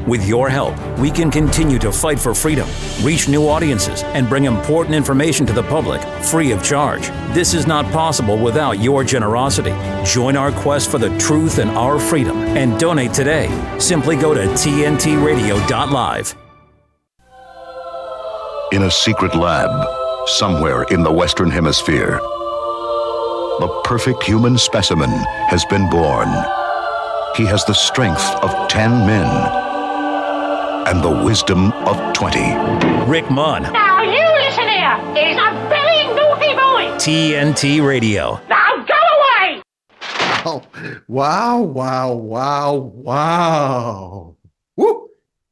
With your help, we can continue to fight for freedom, reach new audiences, and bring important information to the public free of charge. This is not possible without your generosity. Join our quest for the truth and our freedom and donate today. Simply go to tntradio.live. In a secret lab, somewhere in the Western Hemisphere, the perfect human specimen has been born. He has the strength of 10 men and the wisdom of 20. Rick Munn. Now you listen here. He's a very naughty boy. TNT Radio. Now go away. Wow. Woo!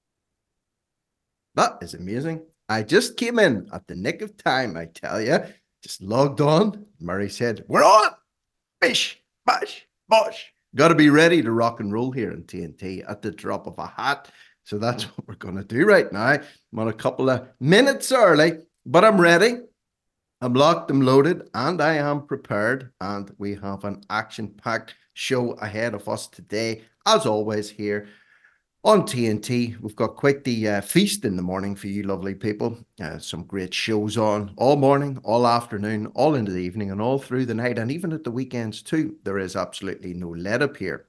That is amazing. I just came in at the nick of time, I tell you. Just logged on. Murray said, we're on. Bish, bash, bosh. Got to be ready to rock and roll here in TNT at the drop of a hat. So that's what we're going to do right now. I'm on a couple of minutes early, but I'm ready. I'm locked, I'm loaded, and I am prepared. And we have an action-packed show ahead of us today, as always, here on TNT. We've got quite the feast in the morning for you lovely people. Some great shows on all morning, all afternoon, all into the evening, and all through the night, and even at the weekends too. There is absolutely no let-up here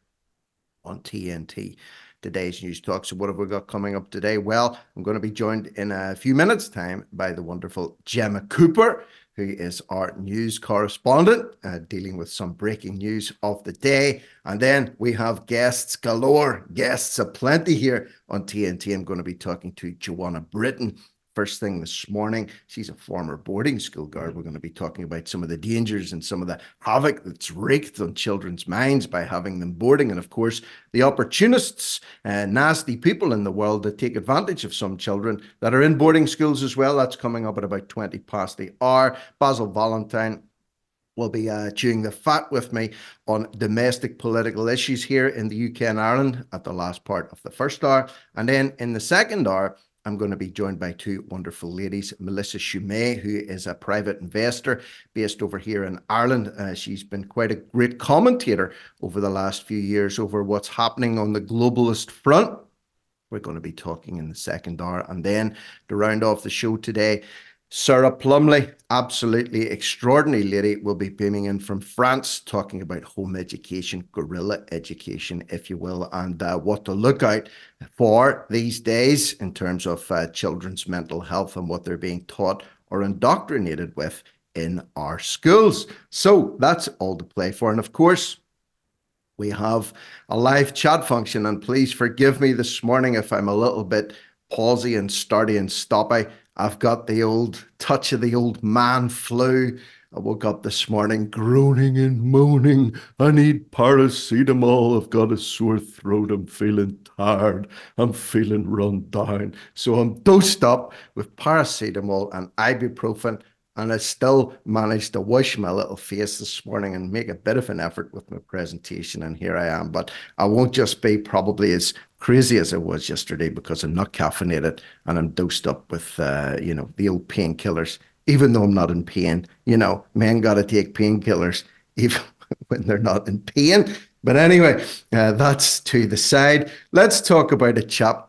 on TNT. Today's News Talk. So what have we got coming up today? Well, I'm going to be joined in a few minutes' time by the wonderful Gemma Cooper, who is our news correspondent, dealing with some breaking news of the day. And then we have guests galore, guests aplenty here on TNT. I'm going to be talking to Joanna Britton first thing this morning. She's a former boarding school guard. We're going to be talking about some of the dangers and some of the havoc that's wreaked on children's minds by having them boarding. And of course, the opportunists, nasty people in the world that take advantage of some children that are in boarding schools as well. That's coming up at about 20 past the hour. Basil Valentine will be chewing the fat with me on domestic political issues here in the UK and Ireland at the last part of the first hour. And then in the second hour, I'm going to be joined by two wonderful ladies, Melissa Shumay, who is a private investor based over here in Ireland. She's been quite a great commentator over the last few years over what's happening on the globalist front. We're going to be talking in the second hour. And then to round off the show today, Sarah Plumley, absolutely extraordinary lady, will be beaming in from France, talking about home education, guerrilla education, if you will, and what to look out for these days in terms of children's mental health and what they're being taught or indoctrinated with in our schools. So that's all to play for. And of course, we have a live chat function, and please forgive me this morning if I'm a little bit pausy and starty and stoppy. I've got the old touch of the old man flu. I woke up this morning groaning and moaning. I need paracetamol. I've got a sore throat. I'm feeling tired. I'm feeling run down. So I'm dosed up with paracetamol and ibuprofen, and I still managed to wash my little face this morning and make a bit of an effort with my presentation, and here I am. But I won't just be probably as crazy as I was yesterday because I'm not caffeinated and I'm dosed up with, the old painkillers, even though I'm not in pain. Men got to take painkillers even when they're not in pain. But anyway, that's to the side. Let's talk about a chap.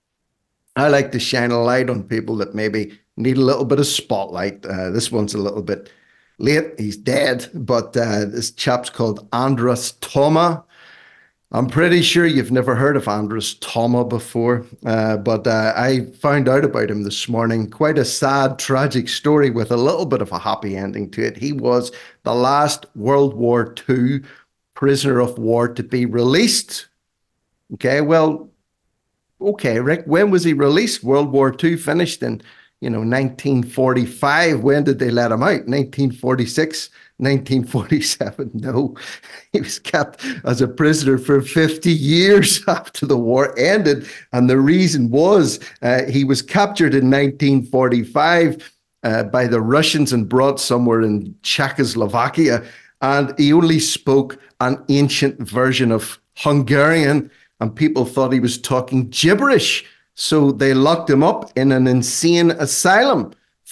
I like to shine a light on people that maybe need a little bit of spotlight. This one's a little bit late. He's dead, but this chap's called Andras Toma. I'm pretty sure you've never heard of Andras Toma before, but I found out about him this morning. Quite a sad, tragic story with a little bit of a happy ending to it. He was the last World War II prisoner of war to be released. Okay, Rick, when was he released? World War II finished in 1945. When did they let him out? 1946, 1947? No, he was kept as a prisoner for 50 years after the war ended. And the reason was he was captured in 1945 by the Russians and brought somewhere in Czechoslovakia. And he only spoke an ancient version of Hungarian, and people thought he was talking gibberish. So they locked him up in an insane asylum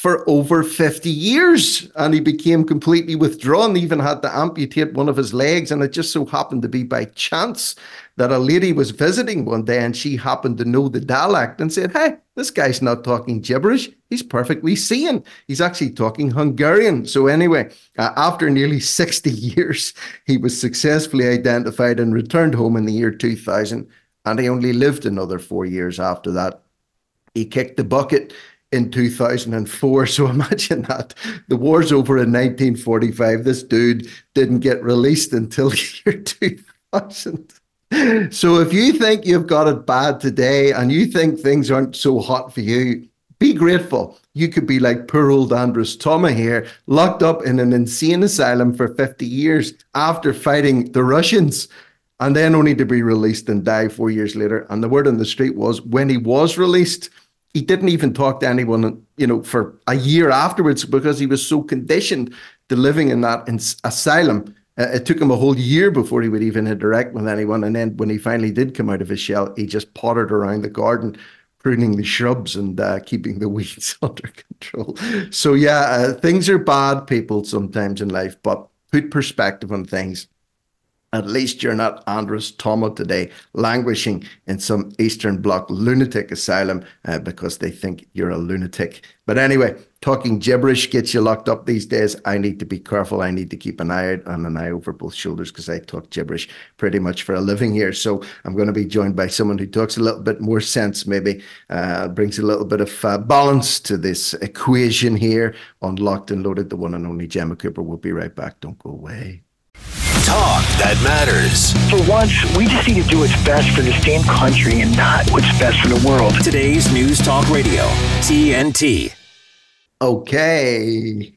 for over 50 years, and he became completely withdrawn, even had to amputate one of his legs. And it just so happened to be by chance that a lady was visiting one day and she happened to know the dialect and said, hey, this guy's not talking gibberish. He's perfectly sane. He's actually talking Hungarian. So anyway, after nearly 60 years, he was successfully identified and returned home in the year 2000. And he only lived another 4 years after that. He kicked the bucket in 2004. So imagine that. The war's over in 1945. This dude didn't get released until the year 2000. So if you think you've got it bad today and you think things aren't so hot for you, be grateful. You could be like poor old Andres Toma here, locked up in an insane asylum for 50 years after fighting the Russians, and then only to be released and die 4 years later. And the word on the street was when he was released, he didn't even talk to anyone, for a year afterwards, because he was so conditioned to living in that asylum. It took him a whole year before he would even interact with anyone. And then when he finally did come out of his shell, he just pottered around the garden, pruning the shrubs and keeping the weeds under control. So things are bad, people, sometimes in life, but put perspective on things. At least you're not Andres Toma today, languishing in some Eastern Bloc lunatic asylum because they think you're a lunatic. But anyway, talking gibberish gets you locked up these days. I need to be careful. I need to keep an eye out and an eye over both shoulders because I talk gibberish pretty much for a living here. So I'm going to be joined by someone who talks a little bit more sense, maybe brings a little bit of balance to this equation here on Locked and Loaded. The one and only Gemma Cooper. We'll be right back. Don't go away. Talk that matters. For once, we just need to do what's best for this damn country and not what's best for the world. Today's News Talk Radio, TNT. Okay.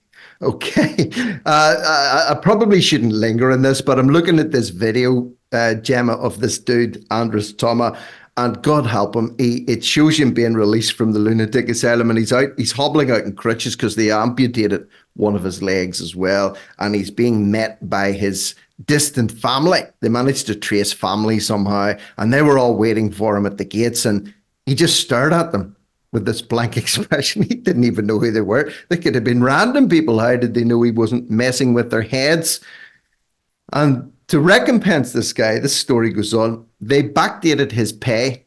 I probably shouldn't linger on this, but I'm looking at this video, Gemma, of this dude, Andres Toma, and God help him, it shows him being released from the lunatic asylum, and he's hobbling out in crutches because they amputated one of his legs as well, and he's being met by his distant family. They managed to trace family somehow, and they were all waiting for him at the gates, and he just stared at them with this blank expression. He didn't even know who they were. They could have been random people. How did they know he wasn't messing with their heads? And to recompense this guy, this story goes on, they backdated his pay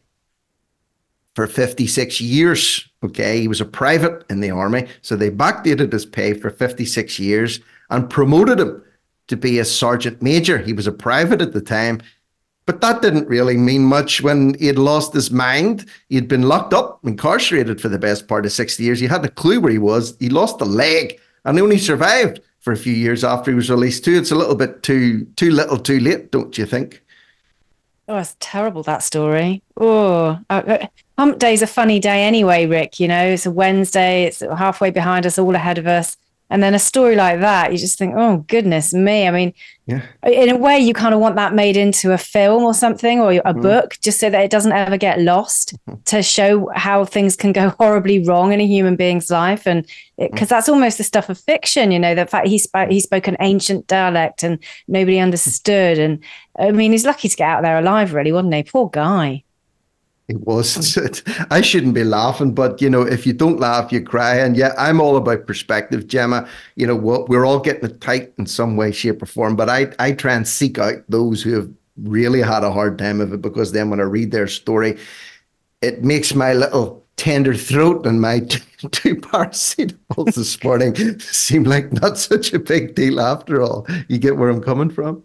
for 56 years. Okay, he was a private in the army, so they backdated his pay for 56 years and promoted him to be a sergeant major. He was a private at the time, but that didn't really mean much when he had lost his mind. He had been locked up, incarcerated for the best part of 60 years. He had a clue where he was. He lost a leg and only survived for a few years after he was released too. It's a little bit too little too late, don't you think? Oh, it's terrible, that story. Oh, hump day's a funny day anyway, Rick. It's a Wednesday. It's halfway behind us, all ahead of us. And then a story like that, you just think, oh, goodness me. I mean, in a way, you kind of want that made into a film or something, or a book, just so that it doesn't ever get lost, to show how things can go horribly wrong in a human being's life. And because that's almost the stuff of fiction, the fact he spoke an ancient dialect and nobody understood. And I mean, he's lucky to get out there alive, really, wasn't he? Poor guy. It was. I shouldn't be laughing, but, if you don't laugh, you cry. And I'm all about perspective, Gemma. We're all getting it tight in some way, shape or form. But I try and seek out those who have really had a hard time of it, because then when I read their story, it makes my little tender throat and my two paracetamols this morning seem like not such a big deal after all. You get where I'm coming from?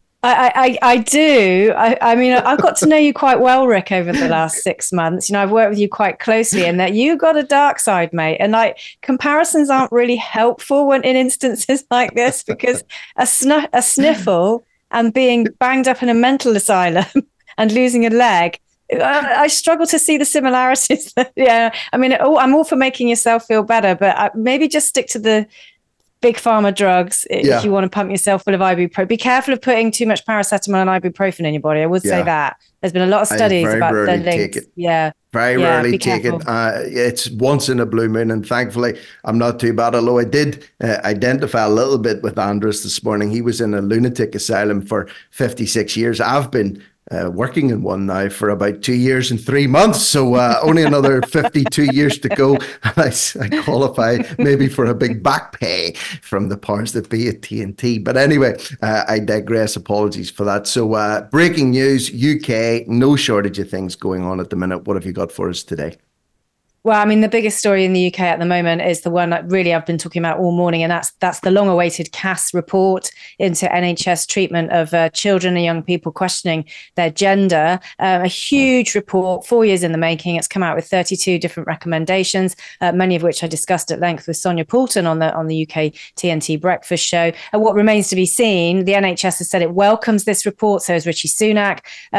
I do. I mean, I've got to know you quite well, Rick, over the last 6 months. I've worked with you quite closely, and that you got a dark side, mate. And comparisons aren't really helpful in instances like this, because a sniffle and being banged up in a mental asylum and losing a leg, I struggle to see the similarities. I mean, I'm all for making yourself feel better, but maybe just stick to the big pharma drugs if you want to pump yourself full of ibuprofen. Be careful of putting too much paracetamol and ibuprofen in your body. I would say that. There's been a lot of studies about the links. Very rarely take it. It's once in a blue moon, and thankfully I'm not too bad, although I did identify a little bit with Andres this morning. He was in a lunatic asylum for 56 years. I've been working in one now for about 2 years and 3 months. So only another 52 years to go. And I qualify maybe for a big back pay from the powers that be at TNT. But anyway, I digress. Apologies for that. So breaking news, UK, no shortage of things going on at the minute. What have you got for us today? Well, I mean, the biggest story in the UK at the moment is the one that really I've been talking about all morning, and that's the long-awaited Cass report into NHS treatment of children and young people questioning their gender. A huge report, 4 years in the making. It's come out with 32 different recommendations, many of which I discussed at length with Sonia Poulton on the UK TNT Breakfast Show. And what remains to be seen, the NHS has said it welcomes this report, so has Rishi Sunak,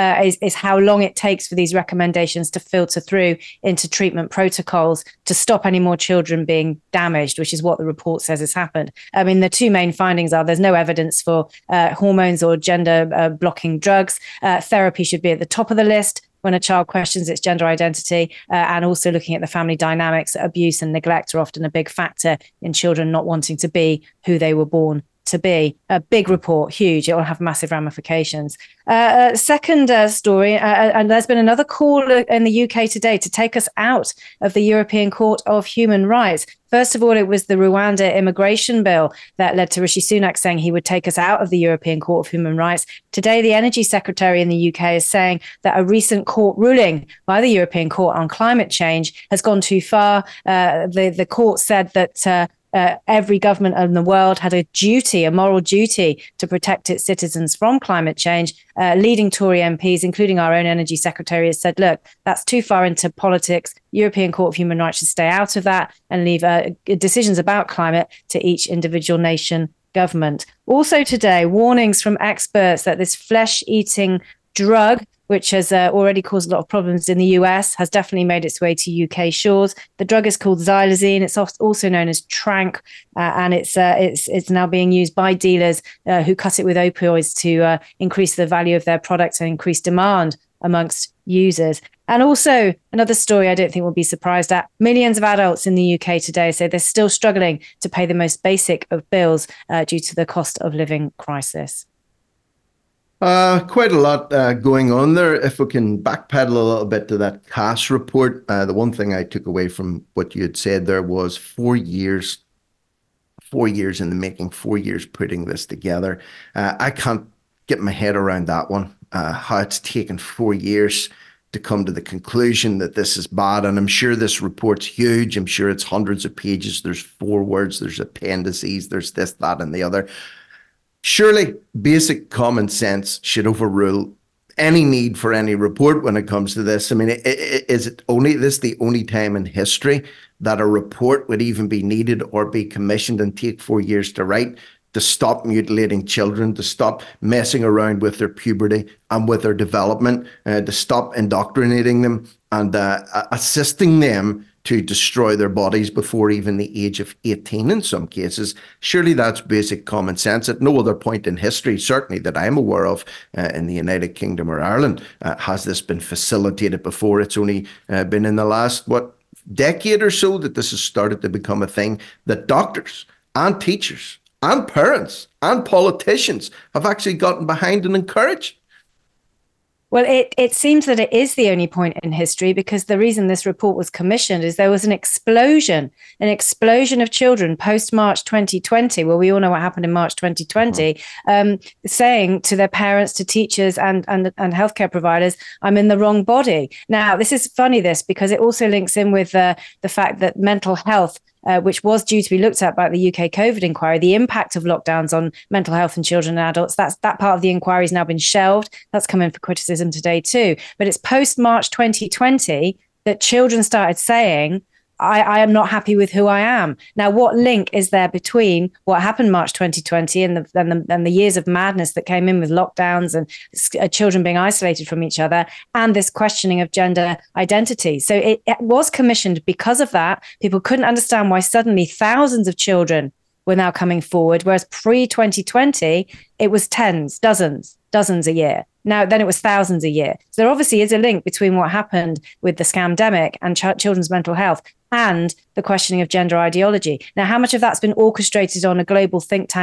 is how long it takes for these recommendations to filter through into treatment protocols to stop any more children being damaged, which is what the report says has happened. I mean, the two main findings are there's no evidence for hormones or gender blocking drugs. Therapy should be at the top of the list when a child questions its gender identity, and also looking at the family dynamics. Abuse and neglect are often a big factor in children not wanting to be who they were born to be. A big report, huge. It will have massive ramifications. Second story, and there's been another call in the UK today to take us out of the European Court of Human Rights. First of all, it was the Rwanda immigration bill that led to Rishi Sunak saying he would take us out of the European Court of Human Rights. Today, the Energy Secretary in the UK is saying that a recent court ruling by the European Court on climate change has gone too far. The court said that every government in the world had a moral duty to protect its citizens from climate change. Leading Tory MPs, including our own Energy Secretary, has said, look, that's too far into politics. European Court of Human Rights should stay out of that and leave decisions about climate to each individual nation government. Also today, warnings from experts that this flesh-eating drug, which has already caused a lot of problems in the US, has definitely made its way to UK shores. The drug is called xylazine. It's also known as Tranq, and it's now being used by dealers who cut it with opioids to increase the value of their products and increase demand amongst users. And also another story I don't think we'll be surprised at. Millions of adults in the UK today say they're still struggling to pay the most basic of bills due to the cost of living crisis. Quite a lot going on there. If we can backpedal a little bit to that Cass report, the one thing I took away from what you had said there was 4 years in the making, 4 years putting this together. I can't get my head around that one, how it's taken 4 years to come to the conclusion that this is bad. And I'm sure this report's huge. I'm sure it's hundreds of pages. There's forewords, there's appendices, there's this, that, and the other. Surely basic common sense should overrule any need for any report when it comes to this. I mean, is it only this the only time in history that a report would even be needed or be commissioned and take 4 years to write to stop mutilating children, to stop messing around with their puberty and with their development, to stop indoctrinating them and assisting them to destroy their bodies before even the age of 18 in some cases? Surely that's basic common sense. At no other point in history, certainly that I'm aware of, in the United Kingdom or Ireland, has this been facilitated before. It's only been in the last, decade or so that this has started to become a thing that doctors and teachers and parents and politicians have actually gotten behind and encouraged. Well, it seems that it is the only point in history, because the reason this report was commissioned is there was an explosion of children post-March 2020. Well, we all know what happened in March 2020, saying to their parents, to teachers and healthcare providers, I'm in the wrong body. Now, this is funny, because it also links in with the fact that mental health, which was due to be looked at by the UK COVID inquiry, the impact of lockdowns on mental health in children and adults, that part of the inquiry has now been shelved. That's come in for criticism today too. But it's post-March 2020 that children started saying, I am not happy with who I am. Now, what link is there between what happened March 2020 and the years of madness that came in with lockdowns and children being isolated from each other and this questioning of gender identity? So it was commissioned because of that. People couldn't understand why suddenly thousands of children were now coming forward, whereas pre-2020, it was dozens a year. Now, then it was thousands a year. So there obviously is a link between what happened with the scamdemic and children's mental health and the questioning of gender ideology. Now, how much of that's been orchestrated on a global think tank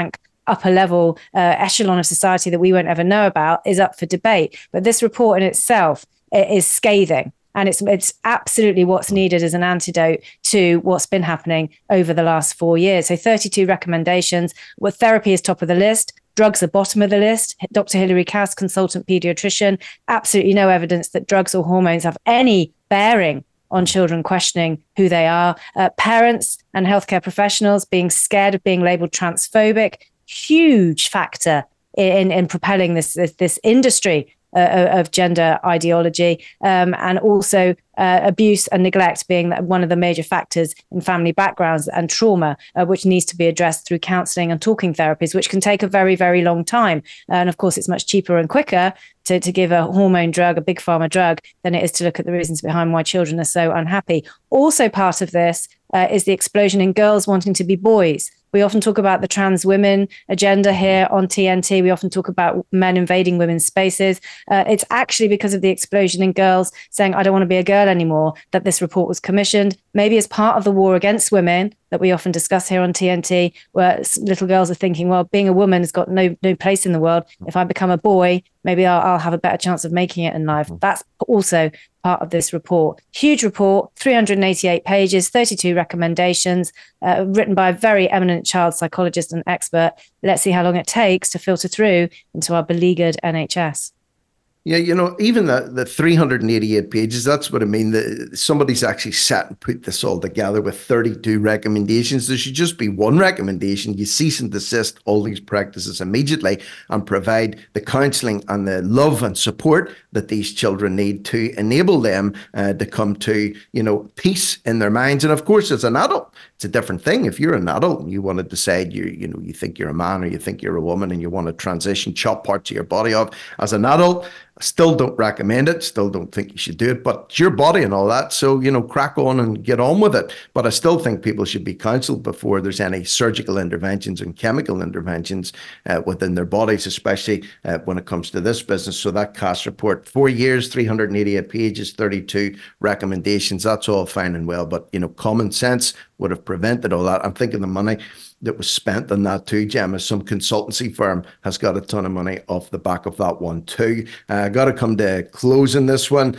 upper level echelon of society that we won't ever know about is up for debate. But this report in itself is scathing. And it's absolutely what's needed as an antidote to what's been happening over the last 4 years. So 32 recommendations, where therapy is top of the list, drugs are bottom of the list. Dr. Hilary Cass, consultant pediatrician, absolutely no evidence that drugs or hormones have any bearing on children questioning who they are. Parents and healthcare professionals being scared of being labeled transphobic, huge factor in propelling this industry of gender ideology, and also abuse and neglect being one of the major factors in family backgrounds and trauma, which needs to be addressed through counselling and talking therapies, which can take a very, very long time. And of course, it's much cheaper and quicker to give a hormone drug, a big pharma drug, than it is to look at the reasons behind why children are so unhappy. Also part of this is the explosion in girls wanting to be boys. We often talk about the trans women agenda here on TNT. We often talk about men invading women's spaces. It's actually because of the explosion in girls saying, I don't want to be a girl anymore, that this report was commissioned, maybe as part of the war against women that we often discuss here on TNT, where little girls are thinking, well, being a woman has got no place in the world. If I become a boy, maybe I'll have a better chance of making it in life. That's also part of this report. Huge report, 388 pages, 32 recommendations, written by a very eminent child psychologist and expert. Let's see how long it takes to filter through into our beleaguered NHS. Yeah, even the 388 pages, that's what I mean. Somebody's actually sat and put this all together with 32 recommendations. There should just be one recommendation. You cease and desist all these practices immediately and provide the counselling and the love and support that these children need to enable them to come to, peace in their minds. And of course, as an adult, it's a different thing. If you're an adult and you want to decide you think you're a man or you think you're a woman and you want to transition, chop parts of your body off as an adult, I still don't recommend it, still don't think you should do it, but it's your body and all that. So, crack on and get on with it. But I still think people should be counselled before there's any surgical interventions and chemical interventions within their bodies, especially when it comes to this business. So that Cass report, 4 years, 388 pages, 32 recommendations, that's all fine and well. But, common sense would have prevented all that. I'm thinking the money that was spent on that too, Gemma. Some consultancy firm has got a ton of money off the back of that one too. Got to come to closing this one.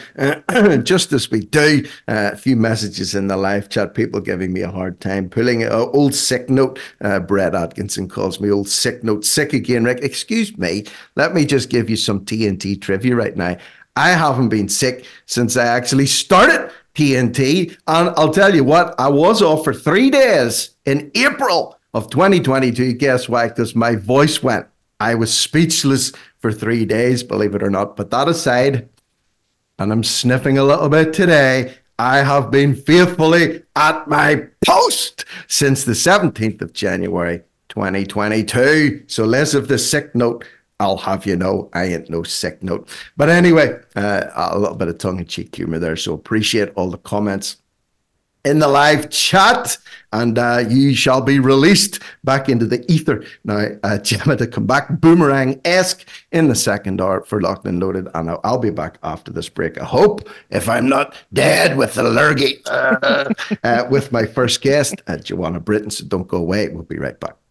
Just as we do, a few messages in the live chat, people giving me a hard time, pulling an old sick note. Brett Atkinson calls me old sick note. Sick again, Rick. Excuse me. Let me just give you some TNT trivia right now. I haven't been sick since I actually started TNT. And I'll tell you what, I was off for 3 days in April of 2022. Guess why? Because my voice went. I was speechless for 3 days, believe it or not. But that aside, and I'm sniffing a little bit today, I have been faithfully at my post since the 17th of January, 2022. So less of the sick note. I'll have you know, I ain't no sick note. But anyway, a little bit of tongue-in-cheek humor there. So appreciate all the comments in the live chat, and you shall be released back into the ether. Now, Gemma, to come back boomerang-esque in the second hour for Locked and Loaded, and I'll be back after this break. I hope, if I'm not dead with the lurgy, with my first guest, Joanna Britton, so don't go away. We'll be right back.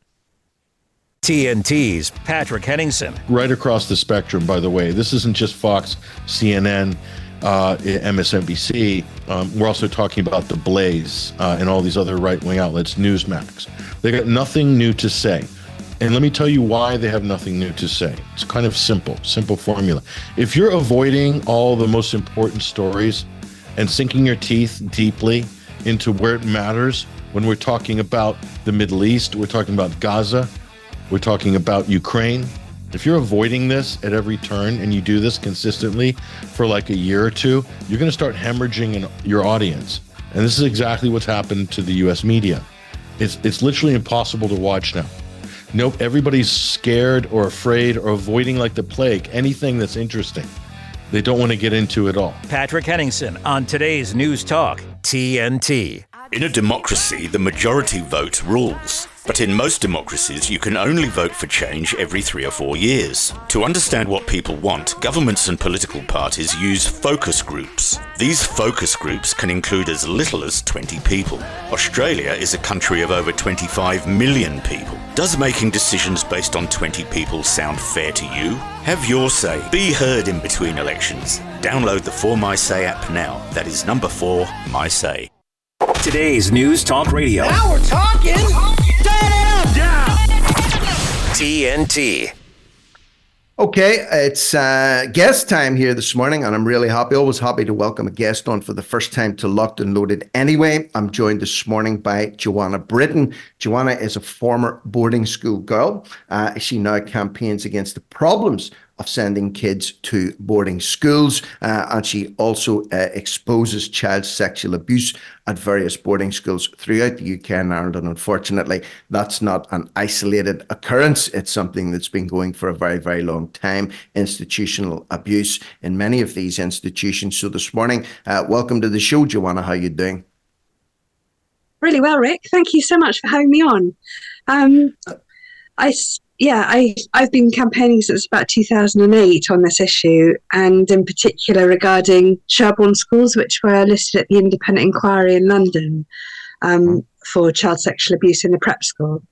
TNT's Patrick Henningsen. Right across the spectrum, by the way. This isn't just Fox, CNN, MSNBC. We're also talking about The Blaze and all these other right-wing outlets, Newsmax. They got nothing new to say. And let me tell you why they have nothing new to say. It's kind of simple formula. If you're avoiding all the most important stories and sinking your teeth deeply into where it matters, when we're talking about the Middle East, we're talking about Gaza, we're talking about Ukraine. If you're avoiding this at every turn and you do this consistently for like a year or two, you're going to start hemorrhaging in your audience. And this is exactly what's happened to the U.S. media. It's literally impossible to watch now. Nope, everybody's scared or afraid or avoiding like the plague anything that's interesting. They don't want to get into it all. Patrick Henningsen on today's News Talk, TNT. In a democracy, the majority vote rules. But in most democracies, you can only vote for change every 3 or 4 years. To understand what people want, governments and political parties use focus groups. These focus groups can include as little as 20 people. Australia is a country of over 25 million people. Does making decisions based on 20 people sound fair to you? Have your say. Be heard in between elections. Download the 4MySay app now. That is number 4, MySay. Today's News Talk Radio. Now we're talking. TNT. Okay, it's guest time here this morning, and I'm really happy, always happy to welcome a guest on for the first time to Locked and Loaded anyway. I'm joined this morning by Joanna Britton. Joanna is a former boarding school girl. She now campaigns against the problems of sending kids to boarding schools, and she also exposes child sexual abuse at various boarding schools throughout the UK and Ireland. And unfortunately, that's not an isolated occurrence. It's something that's been going for a very, very long time. Institutional abuse in many of these institutions. So this morning, welcome to the show, Joanna. How are you doing? Really well, Rick. Thank you so much for having me on. I've been campaigning since about 2008 on this issue, and in particular regarding Sherborne schools, which were listed at the Independent Inquiry in London for child sexual abuse in the prep school.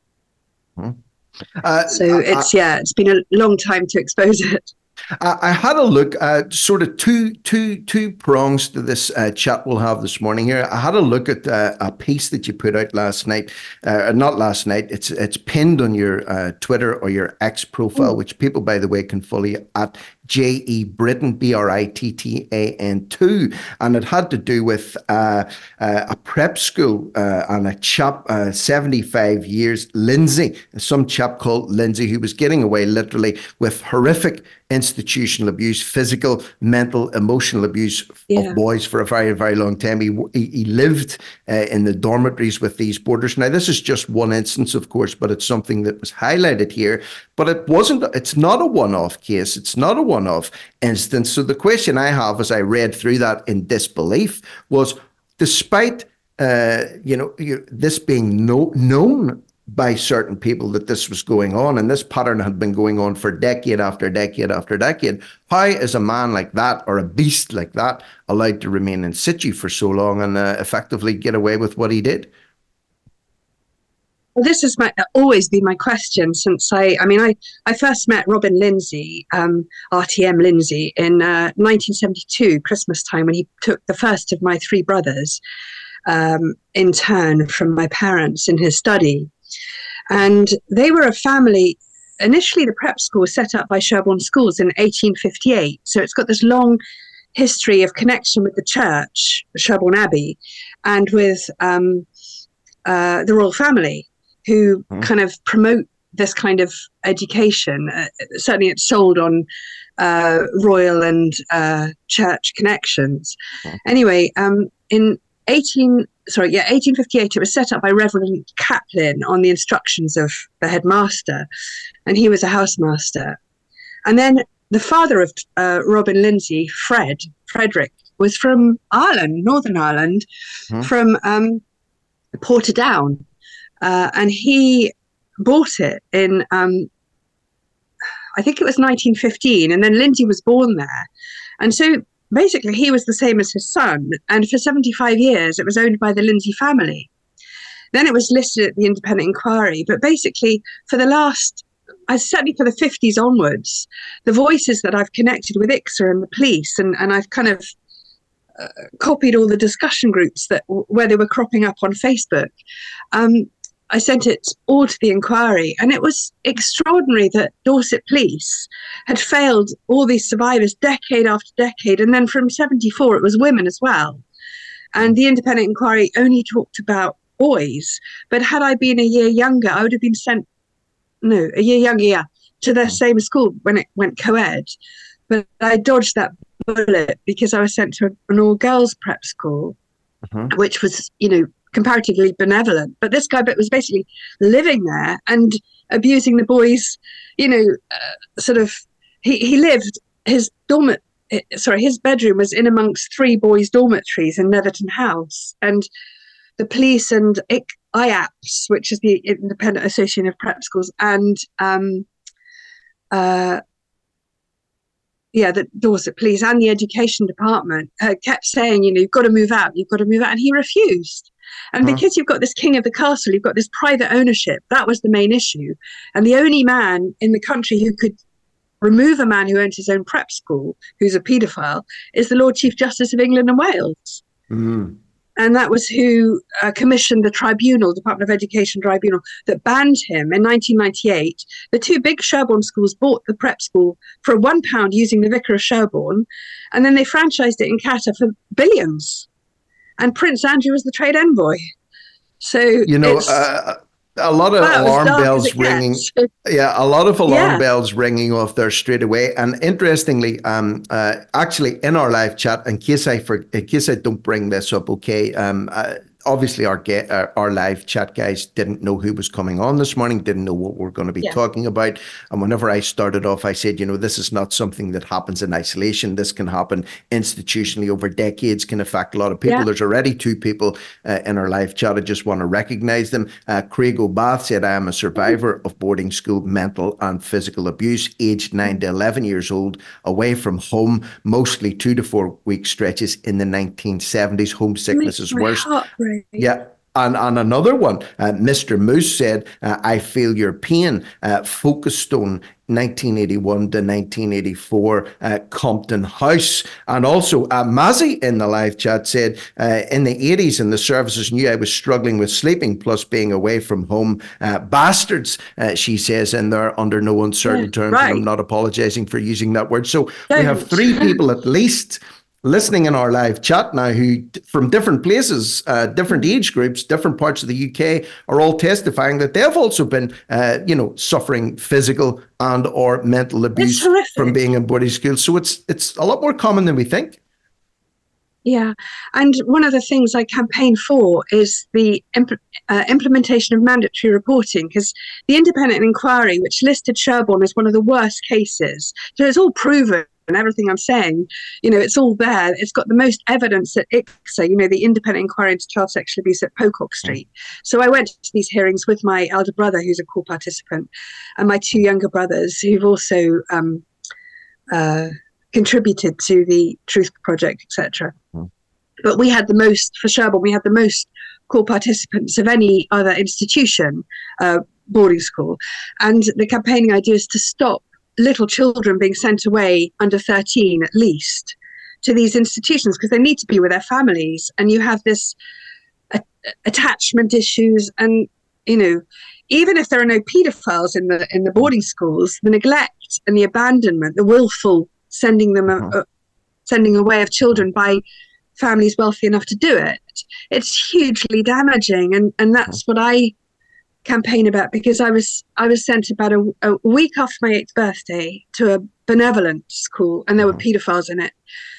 It's been a long time to expose it. I had a look at sort of two prongs to this chat we'll have this morning here. I had a look at a piece that you put out last night, not last night. It's pinned on your Twitter or your X profile, which people, by the way, can follow you at J.E. Britton, Brittan2, and it had to do with a prep school and a chap, 75 years, Lindsay, some chap called Lindsay, who was getting away literally with horrific institutional abuse, physical, mental, emotional abuse of boys for a very, very long time. He lived in the dormitories with these boarders. Now, this is just one instance, of course, but it's something that was highlighted here. But it's not a one-off case. It's not a one-off instance. So the question I have as I read through that in disbelief was, despite this being known by certain people that this was going on, and this pattern had been going on for decade after decade after decade, how is a man like that or a beast like that allowed to remain in situ for so long and effectively get away with what he did? Well, this has always been my question since I first met Robin Lindsay, RTM Lindsay, in 1972, Christmas time, when he took the first of my 3 brothers in turn from my parents in his study. And they were a family. Initially, the prep school was set up by Sherborne Schools in 1858. So it's got this long history of connection with the church, Sherborne Abbey, and with the royal family, who kind of promote this kind of education. Certainly it's sold on royal and church connections. Anyway, in 1858, it was set up by Reverend Kaplan on the instructions of the headmaster, and he was a housemaster. And then the father of Robin Lindsay, Frederick, was from Ireland, Northern Ireland, from Portadown. And he bought it in, I think it was 1915, and then Lindsay was born there. And so basically he was the same as his son, and for 75 years it was owned by the Lindsay family. Then it was listed at the Independent Inquiry, but basically certainly for the 50s onwards, the voices that I've connected with ICSA and the police, and I've kind of copied all the discussion groups where they were cropping up on Facebook. I sent it all to the inquiry, and it was extraordinary that Dorset Police had failed all these survivors decade after decade. And then from 74, it was women as well. And the Independent Inquiry only talked about boys. But had I been a year younger, I would have been sent, to the same school when it went co-ed. But I dodged that bullet because I was sent to an all-girls prep school, which was, comparatively benevolent. But this guy was basically living there and abusing the boys, he lived, his bedroom was in amongst 3 boys' dormitories in Netherton House. And the police and IAPS, which is the Independent Association of Prep Schools, and the Dorset Police and the Education Department kept saying, you've got to move out, and he refused. And because you've got this king of the castle, you've got this private ownership, that was the main issue. And the only man in the country who could remove a man who owns his own prep school, who's a paedophile, is the Lord Chief Justice of England and Wales. And that was who commissioned the tribunal, Department of Education tribunal, that banned him in 1998. The two big Sherborne schools bought the prep school for £1 using the Vicar of Sherborne, and then they franchised it in Qatar for billions. And Prince Andrew was the trade envoy. So a lot of alarm bells ringing. A lot of alarm bells ringing off there straight away. And interestingly, actually in our live chat, in case I don't bring this up, okay. Obviously, our live chat guys didn't know who was coming on this morning, didn't know what we're going to be talking about. And whenever I started off, I said, this is not something that happens in isolation. This can happen institutionally over decades, can affect a lot of people. There's already two people in our live chat. I just want to recognize them. Craig O'Bath said, I am a survivor of boarding school mental and physical abuse, aged 9 to 11 years old, away from home, mostly 2 to 4 week stretches in the 1970s. Homesickness is worse. Yeah. And another one, Mr. Moose said, I feel your pain. Folkestone, 1981 to 1984, Compton House. And also Mazzy in the live chat said, in the 80s in the services knew I was struggling with sleeping plus being away from home. Bastards, she says in there under no uncertain terms. Right. And I'm not apologizing for using that word. So we have 3 people at least listening in our live chat now who from different places, different age groups, different parts of the UK are all testifying that they've also been, suffering physical and or mental abuse from being in boarding school. So it's a lot more common than we think. Yeah. And one of the things I campaign for is the implementation of mandatory reporting, because the independent inquiry, which listed Sherborne as one of the worst cases, so it's all proven. And everything I'm saying, it's all there. It's got the most evidence at ICSA, the Independent Inquiry into Child Sexual Abuse at Pocock Street. So I went to these hearings with my elder brother, who's a core participant, and my 2 younger brothers, who've also contributed to the Truth Project, etc. But we had the most, for Sherborne, we had the most core participants of any other institution, boarding school. And the campaigning idea is to stop little children being sent away under 13 at least to these institutions because they need to be with their families, and you have this attachment issues, and even if there are no paedophiles in the boarding schools, the neglect and the abandonment, the willful sending away of children by families wealthy enough to do it, it's hugely damaging, and that's what I campaign about, because I was sent about a week after my 8th birthday to a benevolent school, and there were paedophiles in it.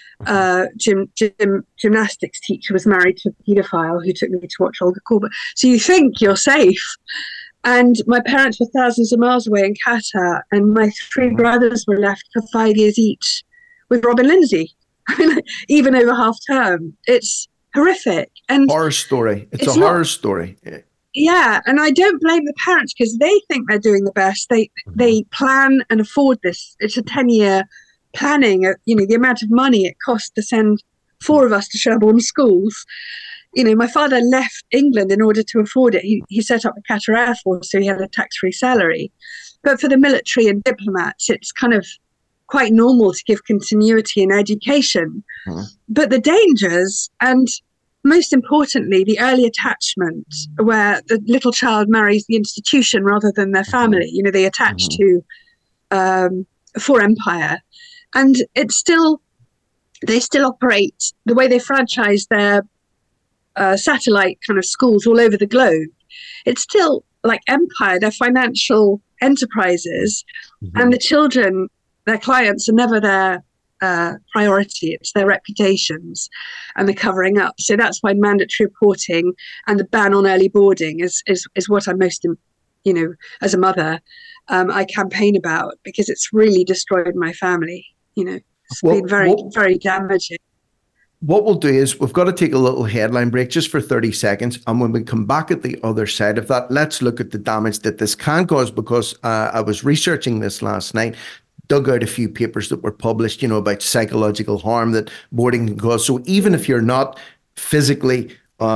Gymnastics teacher was married to a paedophile who took me to watch Olga Korbut. So you think you're safe. And my parents were thousands of miles away in Qatar, and my 3 brothers were left for 5 years each with Robin Lindsay. I mean, even over half term. It's horrific. And horror story. It's a horror story. Yeah, and I don't blame the parents because they think they're doing the best. They plan and afford this. It's a 10-year planning. The amount of money it costs to send 4 of us to Sherborne schools. My father left England in order to afford it. He set up the Qatar Air Force, so he had a tax-free salary. But for the military and diplomats, it's kind of quite normal to give continuity in education. But the dangers and most importantly, the early attachment where the little child marries the institution rather than their family. They attach to for empire, and they still operate the way they franchise their satellite kind of schools all over the globe. It's still like empire. They're financial enterprises, and the children, their clients, are never their priority. It's their reputations and the covering up. So that's why mandatory reporting and the ban on early boarding is what I'm most, as a mother, I campaign about, because it's really destroyed my family. It's been very, very damaging. what we'll do is we've got to take a little headline break just for 30 seconds. And when we come back at the other side of that, let's look at the damage that this can cause, because I was researching this last night, dug out a few papers that were published, about psychological harm that boarding can cause. So even if you're not physically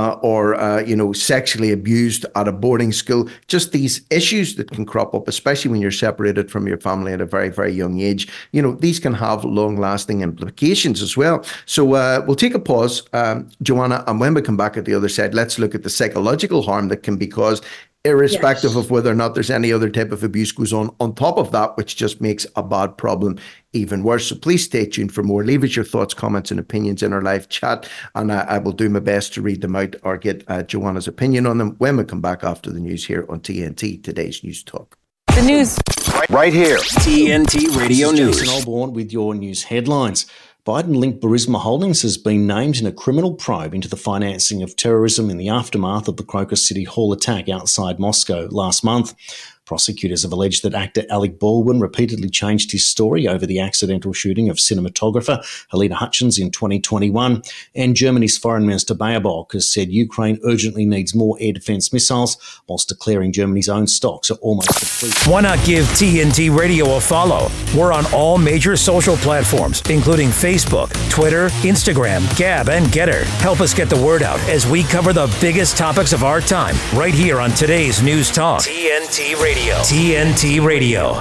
or sexually abused at a boarding school, just these issues that can crop up, especially when you're separated from your family at a very, very young age, these can have long-lasting implications as well. So we'll take a pause, Joanna, and when we come back at the other side, let's look at the psychological harm that can be caused, irrespective of whether or not there's any other type of abuse goes on top of that, which just makes a bad problem even worse. So please stay tuned for more. Leave us your thoughts, comments, and opinions in our live chat, and I will do my best to read them out or get Joanna's opinion on them when we come back after the news here on TNT, today's News Talk. The news right here. TNT Radio News. Jason Olborn with your news headlines. Biden-linked Burisma Holdings has been named in a criminal probe into the financing of terrorism in the aftermath of the Crocus City Hall attack outside Moscow last month. Prosecutors have alleged that actor Alec Baldwin repeatedly changed his story over the accidental shooting of cinematographer Helena Hutchins in 2021. And Germany's Foreign Minister Baerbock has said Ukraine urgently needs more air defence missiles, whilst declaring Germany's own stocks are almost complete. Why not give TNT Radio a follow? We're on all major social platforms, including Facebook, Twitter, Instagram, Gab, and Getter. Help us get the word out as we cover the biggest topics of our time right here on today's News Talk. TNT Radio. TNT Radio.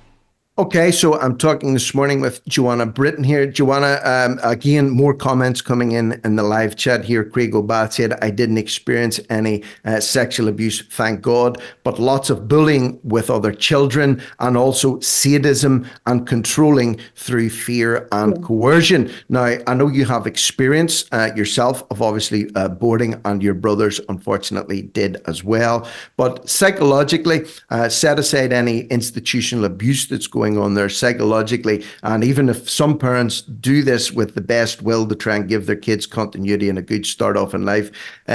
Okay, so I'm talking this morning with Joanna Britton here. Joanna, again, more comments coming in the live chat here. Craig O'Bath said, I didn't experience any sexual abuse, thank God, but lots of bullying with other children, and also sadism and controlling through fear and coercion. Now, I know you have experience yourself of obviously boarding, and your brothers unfortunately did as well. But psychologically, set aside any institutional abuse that's going on there psychologically, and even if some parents do this with the best will to try and give their kids continuity and a good start off in life,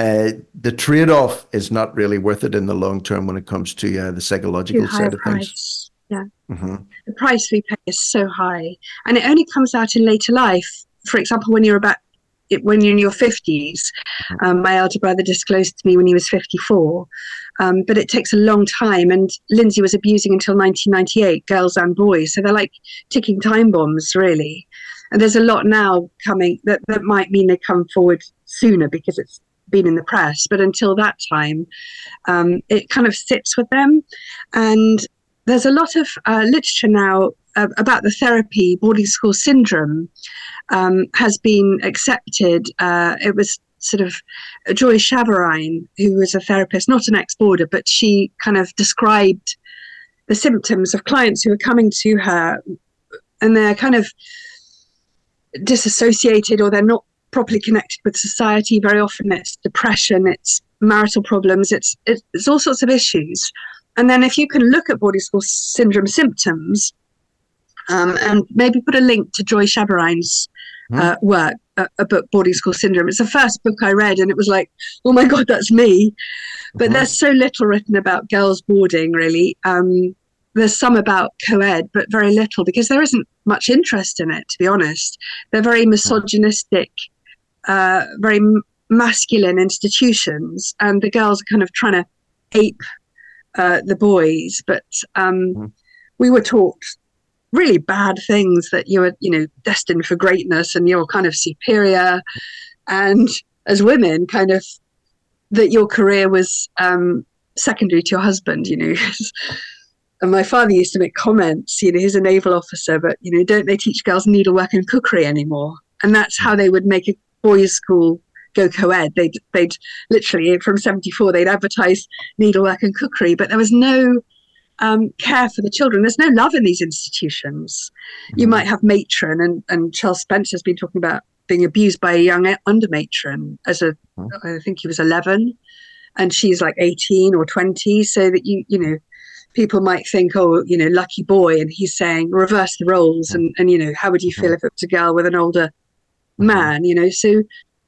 the trade-off is not really worth it in the long term when it comes to the psychological side of things. The price we pay is so high, and it only comes out in later life. For example, when you're in your 50s. My elder brother disclosed to me when he was 54. But it takes a long time. And Lindsay was abusing until 1998, girls and boys. So they're like ticking time bombs, really. And there's a lot now coming that might mean they come forward sooner because it's been in the press. But until that time, it kind of sits with them. And there's a lot of literature now about the therapy. Boarding school syndrome has been accepted. It was sort of Joy Shavarine, who was a therapist, not an ex-boarder, but she kind of described the symptoms of clients who were coming to her, and they're kind of disassociated, or they're not properly connected with society. Very often it's depression, it's marital problems, it's all sorts of issues. And then if you can look at boarding school syndrome symptoms, and maybe put a link to Joy Shavarine's work, a book, Boarding School Syndrome. It's the first book I read, and it was like, oh my God, that's me. But there's so little written about girls boarding, really. There's some about co-ed, but very little, because there isn't much interest in it, to be honest. They're very misogynistic, very masculine institutions, and the girls are kind of trying to ape the boys. But we were taught really bad things, that you were, destined for greatness and you're kind of superior. And as women, kind of that your career was secondary to your husband, And my father used to make comments, he's a naval officer, but, don't they teach girls needlework and cookery anymore? And that's how they would make a boys' school go co-ed. They'd literally, from 1974, they'd advertise needlework and cookery, but there was no care for the children. There's no love in these institutions. You might have matron, and Charles Spencer's been talking about being abused by a young under matron I think he was 11, and she's like 18 or 20, so that people might think, lucky boy, and he's saying reverse the roles, and how would you feel if it was a girl with an older man, so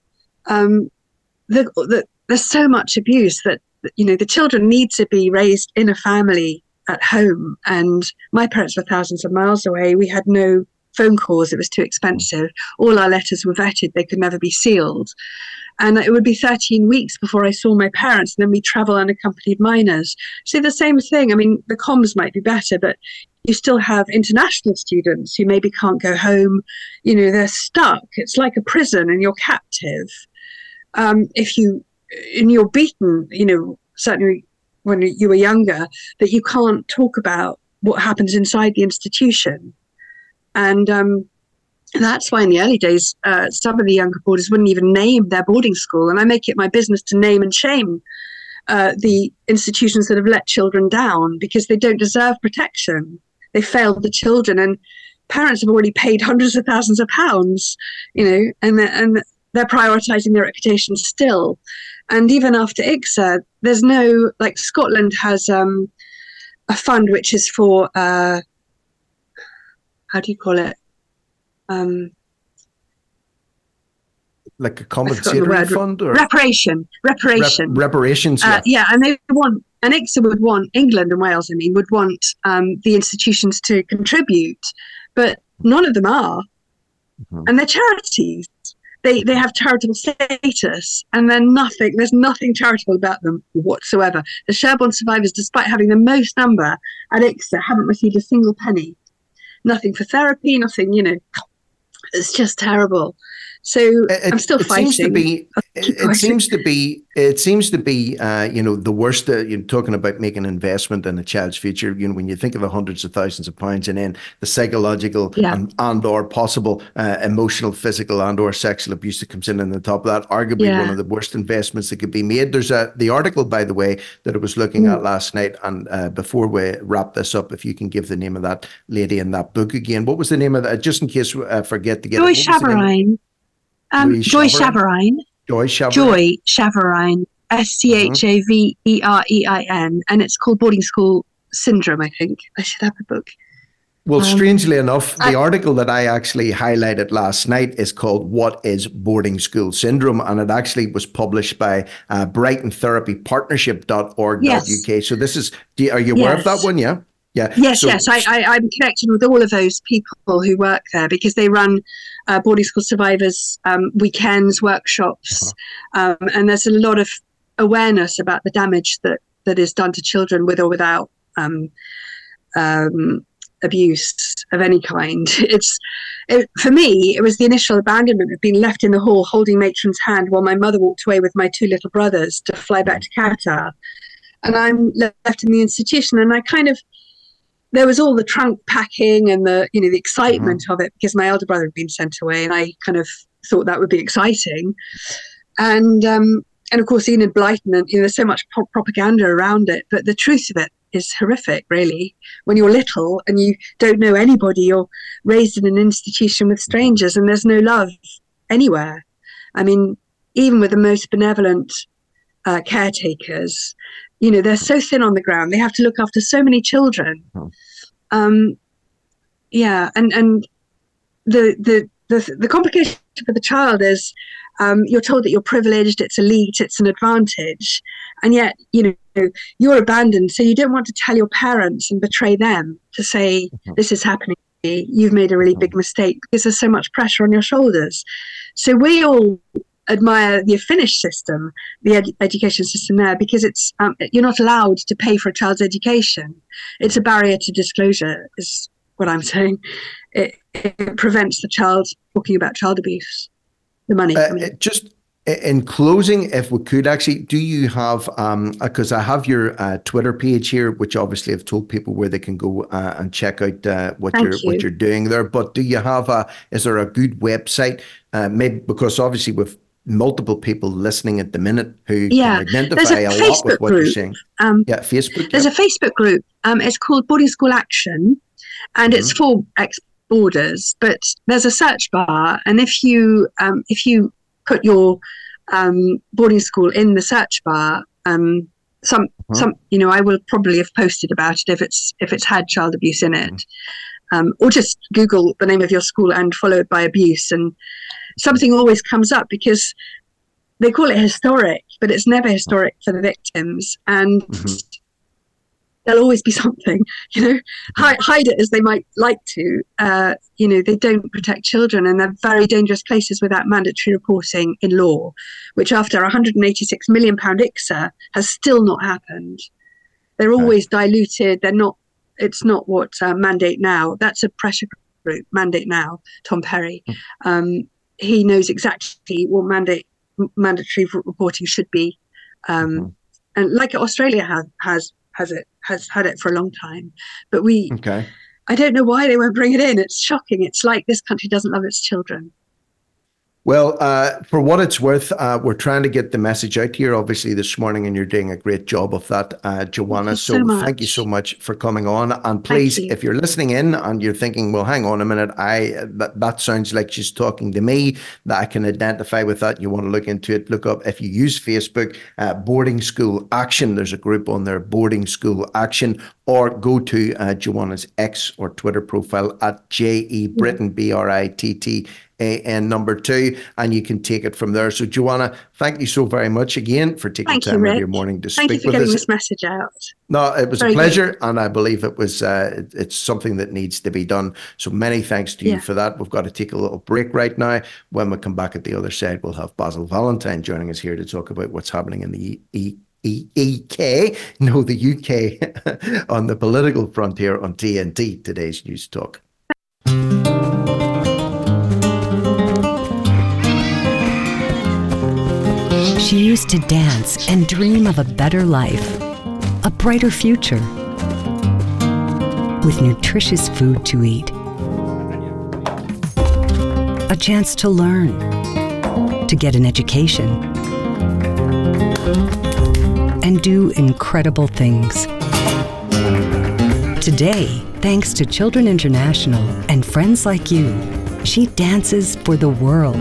there's so much abuse that the children need to be raised in a family at home. And my parents were thousands of miles away. We had no phone calls. It was too expensive. All our letters were vetted. They could never be sealed. And it would be 13 weeks before I saw my parents. And then we travel unaccompanied minors. So the same thing. I mean, the comms might be better, but you still have international students who maybe can't go home. You know, they're stuck. It's like a prison and you're captive. And you're beaten, you know, certainly when you were younger, that you can't talk about what happens inside the institution. And that's why in the early days, some of the younger boarders wouldn't even name their boarding school. And I make it my business to name and shame the institutions that have let children down, because they don't deserve protection. They failed the children, and parents have already paid hundreds of thousands of pounds, you know, and they're prioritising their reputation still. And even after ICSA, there's no, like, Scotland has a fund which is for, how do you call it? Like a compensatory fund, or reparations. Reparations, yeah. Yeah, and ICSA would want, England and Wales, I mean, would want the institutions to contribute, but none of them are. Mm-hmm. And they're charities. They have charitable status, and there's nothing charitable about them whatsoever. The Sherborne survivors, despite having the most number at ICSA, haven't received a single penny. Nothing for therapy, nothing, you know. It's just terrible. So I'm still fighting. It seems to be, you know, the worst. You're talking about making an investment in a child's future. You know, when you think of the hundreds of thousands of pounds, and then the psychological and or possible emotional, physical and or sexual abuse that comes in on the top of that, arguably one of the worst investments that could be made. There's the article, by the way, that I was looking at last night. And before we wrap this up, if you can give the name of that lady in that book again, what was the name of that? Just in case I forget to get Joy Shavarine. Joy Shavarine. Joy Shavarine. Joy Shavarine. SCHAVEREIN. And it's called Boarding School Syndrome, I think. I should have a book. Well, strangely enough, the article that I actually highlighted last night is called What is Boarding School Syndrome? And it actually was published by BrightonTherapyPartnership.org.uk. Yes. So this is, are you aware of that one? Yeah. Yeah. Yes, I'm connected with all of those people who work there, because they run boarding school survivors weekends, workshops, and there's a lot of awareness about the damage that is done to children with or without abuse of any kind. For me, it was the initial abandonment of being left in the hall holding matron's hand while my mother walked away with my two little brothers to fly back to Qatar, and I'm left in the institution, and I kind of. There was all the trunk packing and the excitement of it, because my elder brother had been sent away, and I kind of thought that would be exciting. And of course, Enid Blyton, and there's so much propaganda around it, but the truth of it is horrific, really. When you're little and you don't know anybody, you're raised in an institution with strangers, and there's no love anywhere. I mean, even with the most benevolent caretakers, they're so thin on the ground. They have to look after so many children. And the complication for the child is you're told that you're privileged, it's elite, it's an advantage, and yet you're abandoned. So you don't want to tell your parents and betray them to say this is happening to me. You've made a really big mistake, because there's so much pressure on your shoulders. So we all admire the Finnish system, the education system there, because it's you're not allowed to pay for a child's education. It's a barrier to disclosure, is what I'm saying. It prevents the child talking about child abuse, the money. Just in closing, if we could actually, do you have, because I have your Twitter page here, which obviously I've told people where they can go and check out what you're doing there. But do you have is there a good website? Maybe because obviously with multiple people listening at the minute who can identify a lot with what you're saying. Facebook. There's a Facebook group. It's called Boarding School Action, and it's for ex-boarders. But there's a search bar, and if you put your boarding school in the search bar, I will probably have posted about it if it's had child abuse in it, or just Google the name of your school and followed by abuse, and something always comes up, because they call it historic, but it's never historic for the victims. And there'll always be something, hide it as they might like to. They don't protect children, and they're very dangerous places without mandatory reporting in law, which after £186 million ICSA has still not happened. They're always diluted. It's not what Mandate Now. That's a pressure group, Mandate Now, Tom Perry. He knows exactly what mandatory reporting should be. And like Australia has had it for a long time. But I don't know why they won't bring it in. It's shocking. It's like this country doesn't love its children. Well, for what it's worth, we're trying to get the message out here, obviously, this morning, and you're doing a great job of that, Joanna. So thank you so much for coming on. And please, if you're listening in and you're thinking, well, hang on a minute, that sounds like she's talking to me, that I can identify with that, you want to look into it, look up, if you use Facebook, Boarding School Action, there's a group on there, Boarding School Action, or go to Joanna's X or Twitter profile at JE Britton, BRITTAN 2, and you can take it from there. So, Joanna, thank you so very much again for taking time out of your morning to speak with us. Thank you for getting this message out. No, it was a pleasure, and I believe it was. It's something that needs to be done. So many thanks to you for that. We've got to take a little break right now. When we come back at the other side, we'll have Basil Valentine joining us here to talk about what's happening in the the UK on the political frontier on TNT, today's News Talk. She used to dance and dream of a better life, a brighter future, with nutritious food to eat, a chance to learn, to get an education, and do incredible things. Today, thanks to Children International and friends like you, she dances for the world.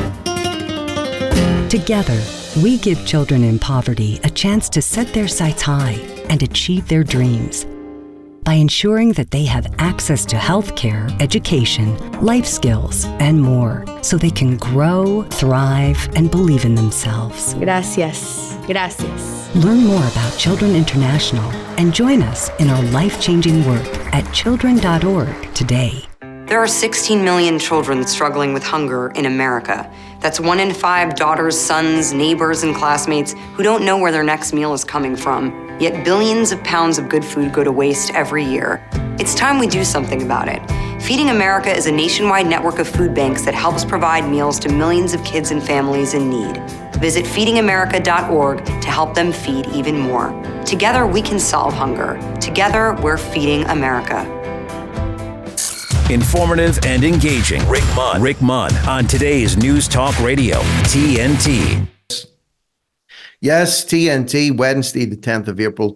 Together, we give children in poverty a chance to set their sights high and achieve their dreams by ensuring that they have access to health care, education, life skills, and more, so they can grow, thrive, and believe in themselves. Gracias. Gracias. Learn more about Children International and join us in our life-changing work at children.org today. There are 16 million children struggling with hunger in America. That's 1 in 5 daughters, sons, neighbors, and classmates who don't know where their next meal is coming from. Yet billions of pounds of good food go to waste every year. It's time we do something about it. Feeding America is a nationwide network of food banks that helps provide meals to millions of kids and families in need. Visit feedingamerica.org to help them feed even more. Together, we can solve hunger. Together, we're feeding America. Informative and engaging. Rick Munn on today's News Talk Radio, TNT. Yes, TNT, Wednesday, the 10th of April,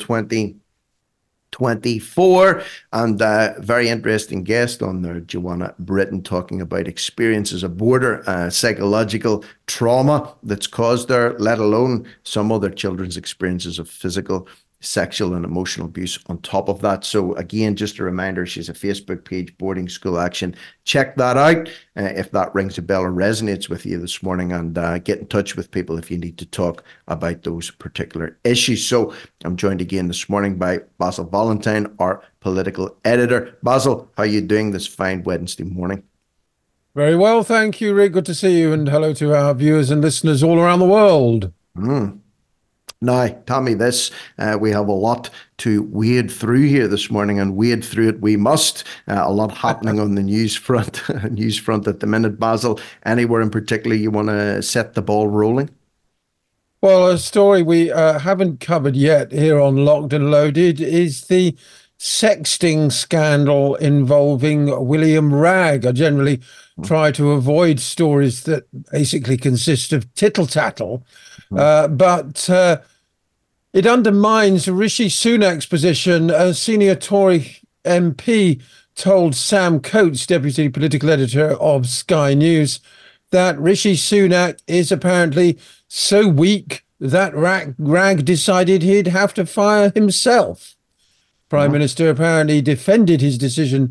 2024. And very interesting guest on there, Joanna Britton, talking about experiences of border, psychological trauma that's caused there, let alone some other children's experiences of physical, sexual and emotional abuse on top of that. So again, just a reminder, she's a Facebook page, Boarding School Action. Check that out if that rings a bell or resonates with you this morning, and get in touch with people if you need to talk about those particular issues. So I'm joined again this morning by Basil Valentine, our political editor. Basil, how are you doing this fine Wednesday morning? Very well, thank you, Rick. Good to see you, and hello to our viewers and listeners all around the world. Now, tell me this, we have a lot to wade through here this morning, and wade through it we must. A lot happening on the news front at the minute. Basil, anywhere in particular you want to set the ball rolling? Well, a story we haven't covered yet here on Locked and Loaded is the sexting scandal involving William Wragg. I generally try to avoid stories that basically consist of tittle-tattle, but it undermines Rishi Sunak's position. A senior Tory MP told Sam Coates, deputy political editor of Sky News, that Rishi Sunak is apparently so weak that Wragg decided he'd have to fire himself. Prime Minister apparently defended his decision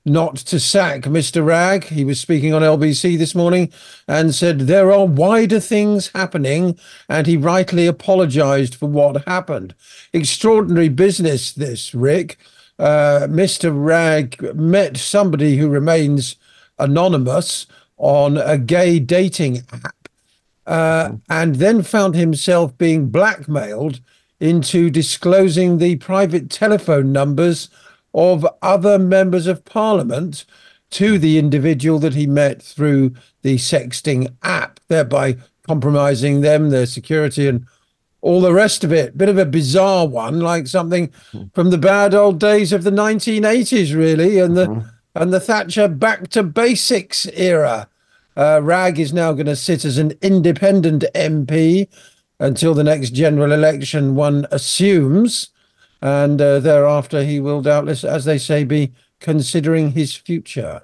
not to sack Mr. Ragg. He was speaking on LBC this morning and said there are wider things happening, and he rightly apologized for what happened. Extraordinary business, this, Rick. Mr. Ragg met somebody who remains anonymous on a gay dating app, and then found himself being blackmailed into disclosing the private telephone numbers of other members of parliament to the individual that he met through the sexting app, thereby compromising them, their security, and all the rest of it. Bit of a bizarre one, like something from the bad old days of the 1980s, really, and the Thatcher back to basics era. Ragg is now going to sit as an independent MP until the next general election, one assumes, and thereafter he will doubtless, as they say, be considering his future.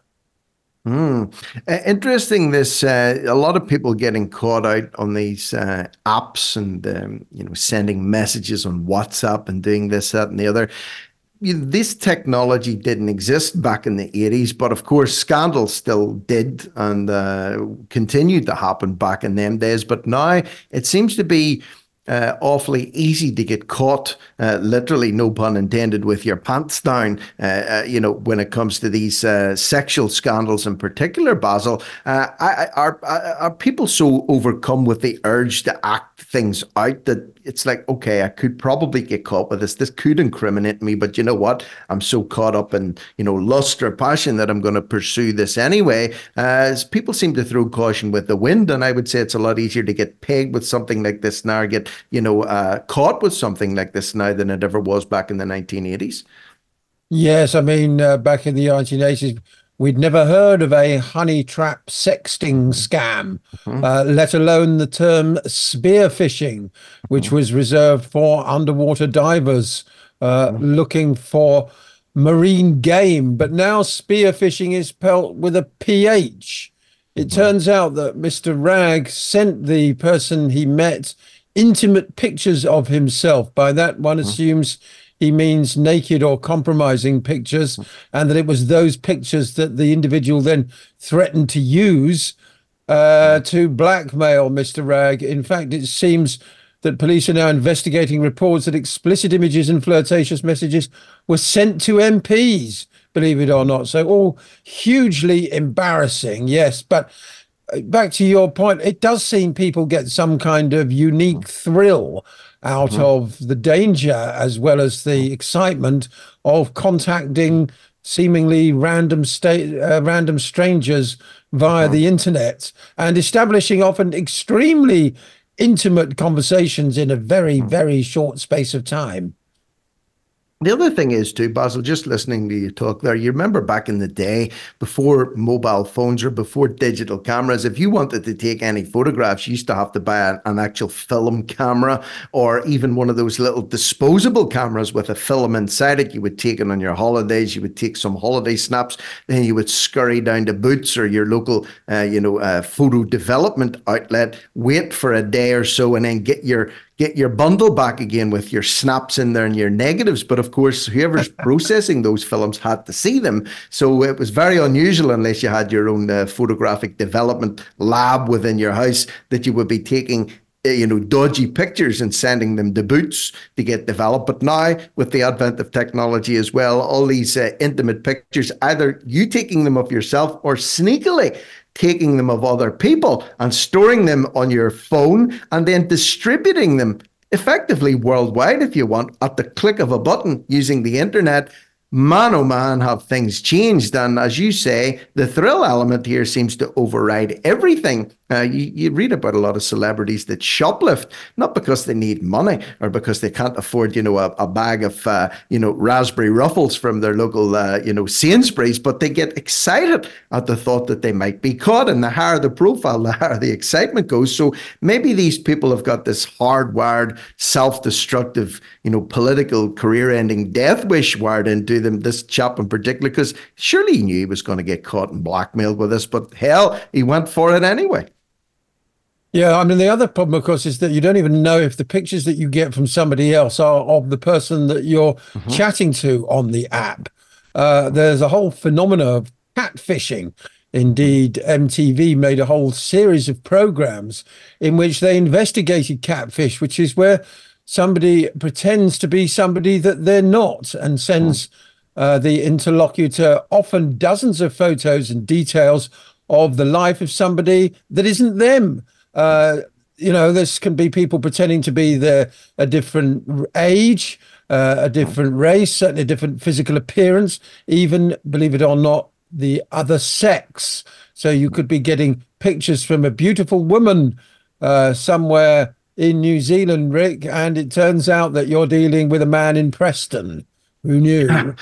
Interesting. This a lot of people getting caught out on these apps and sending messages on WhatsApp and doing this, that, and the other. This technology didn't exist back in the 80s, but of course scandals still did and continued to happen back in them days. But now it seems to be awfully easy to get caught, literally, no pun intended, with your pants down, when it comes to these sexual scandals in particular, Basil. Are people so overcome with the urge to act things out that it's like, okay, I could probably get caught with this. This could incriminate me, but you know what? I'm so caught up in, lust or passion that I'm going to pursue this anyway. As people seem to throw caution with the wind, and I would say it's a lot easier to get pegged with something like this now, or get, caught with something like this now than it ever was back in the 1980s. Yes, I mean, back in the 1980s, we'd never heard of a honey trap sexting scam, let alone the term spearfishing, which was reserved for underwater divers looking for marine game. But now spearfishing is spelled with a PH. It turns out that Mr. Ragg sent the person he met intimate pictures of himself. By that, one assumes he means naked or compromising pictures, and that it was those pictures that the individual then threatened to use to blackmail Mr. Ragg. In fact, it seems that police are now investigating reports that explicit images and flirtatious messages were sent to MPs, believe it or not. So all hugely embarrassing, yes. But back to your point, it does seem people get some kind of unique thrill out of the danger as well as the excitement of contacting seemingly random strangers via the internet and establishing often extremely intimate conversations in a very, very short space of time. The other thing is too, Basil, just listening to you talk there, you remember back in the day, before mobile phones or before digital cameras, if you wanted to take any photographs, you used to have to buy an actual film camera, or even one of those little disposable cameras with a film inside it. You would take it on your holidays, you would take some holiday snaps, then you would scurry down to Boots or your local, photo development outlet, wait for a day or so, and then get your bundle back again with your snaps in there and your negatives. But of course, whoever's processing those films had to see them. So it was very unusual, unless you had your own photographic development lab within your house, that you would be taking dodgy pictures and sending them to Boots to get developed. But now, with the advent of technology as well, all these intimate pictures, either you taking them of yourself or sneakily taking them of other people and storing them on your phone and then distributing them effectively worldwide, if you want, at the click of a button using the internet. Man, oh man, have things changed. And as you say, the thrill element here seems to override everything. You read about a lot of celebrities that shoplift, not because they need money or because they can't afford, a bag of, raspberry ruffles from their local, Sainsbury's, but they get excited at the thought that they might be caught. And the higher the profile, the higher the excitement goes. So maybe these people have got this hardwired, self-destructive, political career-ending death wish wired into them, this chap in particular, because surely he knew he was going to get caught and blackmailed with this, but hell, he went for it anyway. Yeah, I mean, the other problem, of course, is that you don't even know if the pictures that you get from somebody else are of the person that you're chatting to on the app. there's a whole phenomena of catfishing. Indeed, MTV made a whole series of programs in which they investigated catfish, which is where somebody pretends to be somebody that they're not and sends the interlocutor often dozens of photos and details of the life of somebody that isn't them. This can be people pretending to be a different age, a different race, certainly a different physical appearance, even, believe it or not, the other sex. So you could be getting pictures from a beautiful woman somewhere in New Zealand, Rick, and it turns out that you're dealing with a man in Preston. Who knew?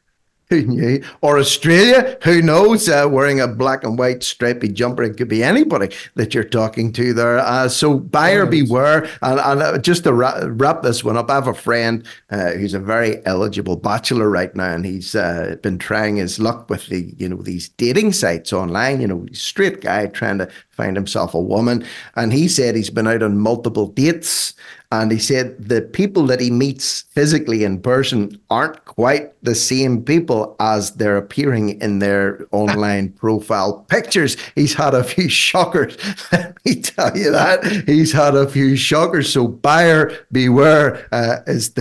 Who knew? Or Australia, who knows? Wearing a black and white stripy jumper, it could be anybody that you're talking to there. So buyer beware. And just to wrap this one up, I have a friend who's a very eligible bachelor right now, and he's been trying his luck with these dating sites online. Straight guy trying to find himself a woman, and he said he's been out on multiple dates. And he said the people that he meets physically in person aren't quite the same people as they're appearing in their online profile pictures. He's had a few shockers. Let me tell you that. He's had a few shockers. So buyer beware is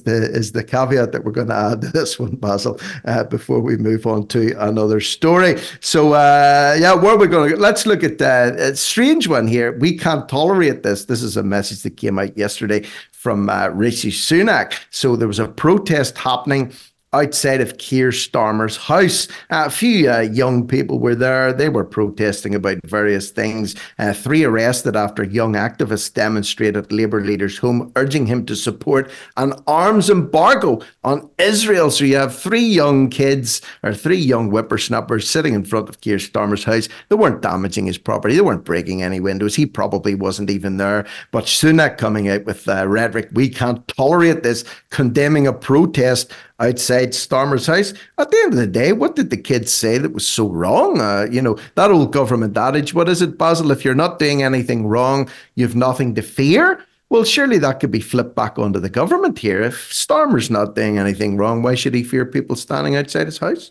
the caveat that we're going to add to this one, Basil, before we move on to another story. So where are we going to go? Let's look at a strange one here. We can't tolerate this. This is a message that came out yesterday from Rishi Sunak. So there was a protest happening outside of Keir Starmer's house. A few young people were there. They were protesting about various things. 3 arrested after young activists demonstrated at Labour leader's home, urging him to support an arms embargo on Israel. So you have 3 young kids, or 3 young whippersnappers, sitting in front of Keir Starmer's house. They weren't damaging his property. They weren't breaking any windows. He probably wasn't even there. But Sunak coming out with rhetoric, we can't tolerate this, condemning a protest outside Starmer's house. At the end of the day, what did the kids say that was so wrong? That old government adage, what is it, Basil? If you're not doing anything wrong, you've nothing to fear. Well, surely that could be flipped back onto the government here. If Starmer's not doing anything wrong, why should he fear people standing outside his house?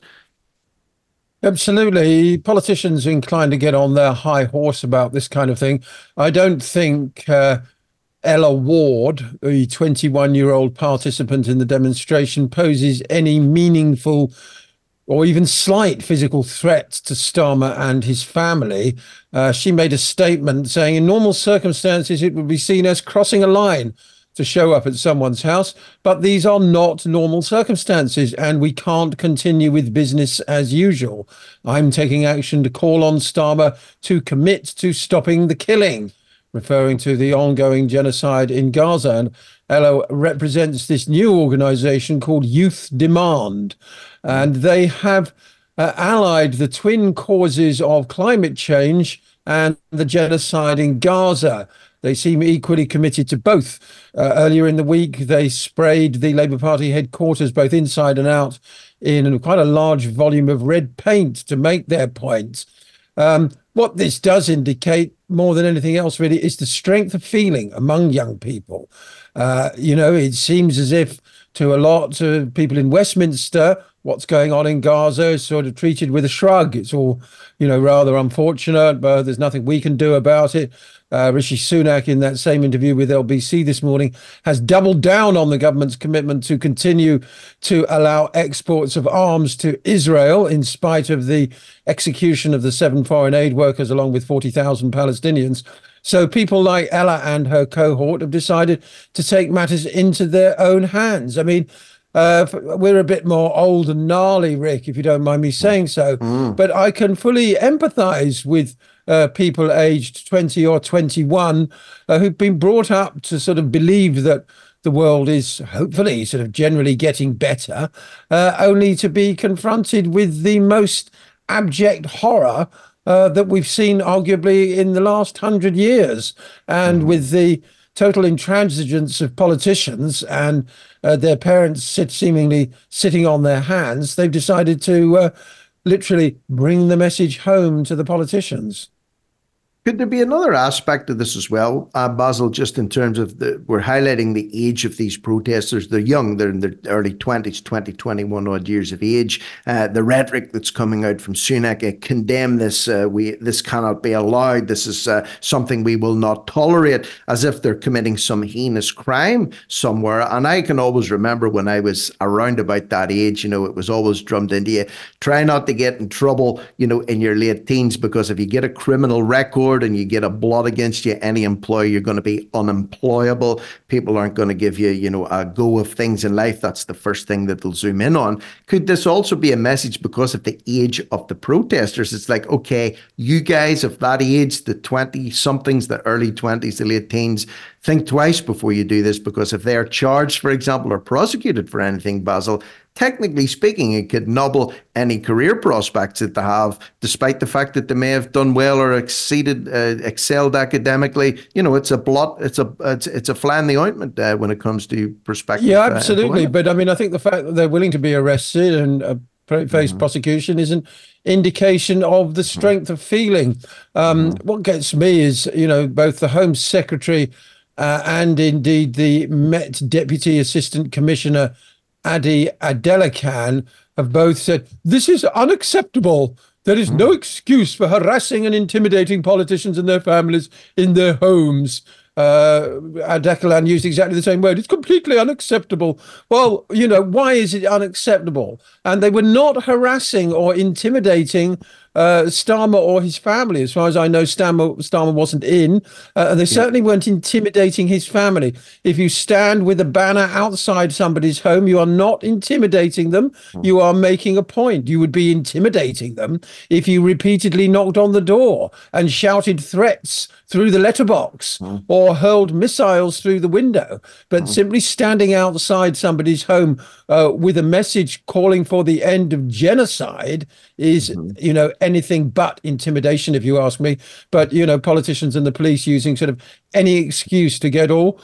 Absolutely. Politicians are inclined to get on their high horse about this kind of thing. I don't think Ella Ward, the 21-year-old participant in the demonstration, poses any meaningful or even slight physical threat to Starmer and his family. She made a statement saying, in normal circumstances, it would be seen as crossing a line to show up at someone's house, but these are not normal circumstances, and we can't continue with business as usual. I'm taking action to call on Starmer to commit to stopping the killing, referring to the ongoing genocide in Gaza. And Ella represents this new organization called Youth Demand. And they have allied the twin causes of climate change and the genocide in Gaza. They seem equally committed to both. Earlier in the week, they sprayed the Labour Party headquarters, both inside and out, in quite a large volume of red paint to make their point. What this does indicate, more than anything else, really, is the strength of feeling among young people. It seems as if to a lot of people in Westminster, what's going on in Gaza is sort of treated with a shrug. It's all, rather unfortunate, but there's nothing we can do about it. Rishi Sunak, in that same interview with LBC this morning, has doubled down on the government's commitment to continue to allow exports of arms to Israel, in spite of the execution of the 7 foreign aid workers, along with 40,000 Palestinians. So people like Ella and her cohort have decided to take matters into their own hands. I mean, we're a bit more old and gnarly, Rick, if you don't mind me saying so. But I can fully empathize with people aged 20 or 21 who've been brought up to sort of believe that the world is hopefully sort of generally getting better, only to be confronted with the most abject horror that we've seen arguably in the last 100 years, and with the total intransigence of politicians and their parents seemingly sitting on their hands, they've decided to literally bring the message home to the politicians. Could there be another aspect of this as well, Basil, just in terms of we're highlighting the age of these protesters. They're young, they're in their early 20s, 20, 21 odd years of age. The rhetoric that's coming out from Sunak, condemn this, this cannot be allowed, this is something we will not tolerate, as if they're committing some heinous crime somewhere. And I can always remember when I was around about that age, it was always drummed into you, try not to get in trouble, in your late teens, because if you get a criminal record and you get a blot against you, any employer, you're going to be unemployable. People aren't going to give you, a go of things in life. That's the first thing that they'll zoom in on. Could this also be a message because of the age of the protesters? It's like, okay, you guys of that age, the 20-somethings, the early 20s, the late teens, think twice before you do this, because if they're charged, for example, or prosecuted for anything, Basil, technically speaking, it could nobble any career prospects that they have, despite the fact that they may have done well or excelled academically. It's a blot, it's a fly in the ointment when it comes to prospective. Yeah, absolutely. But I think the fact that they're willing to be arrested and face prosecution is an indication of the strength of feeling. What gets me is, both the Home Secretary and indeed the Met Deputy Assistant Commissioner Adi Adelakan have both said, this is unacceptable. There is no excuse for harassing and intimidating politicians and their families in their homes. Adelakan used exactly the same word. It's completely unacceptable. Well, why is it unacceptable? And they were not harassing or intimidating Starmer or his family. As far as I know, Starmer wasn't in. And they certainly weren't intimidating his family. If you stand with a banner outside somebody's home, you are not intimidating them. You are making a point. You would be intimidating them if you repeatedly knocked on the door and shouted threats through the letterbox or hurled missiles through the window. But simply standing outside somebody's home with a message calling for the end of genocide is, anything but intimidation, if you ask me. But, politicians and the police using sort of any excuse to get all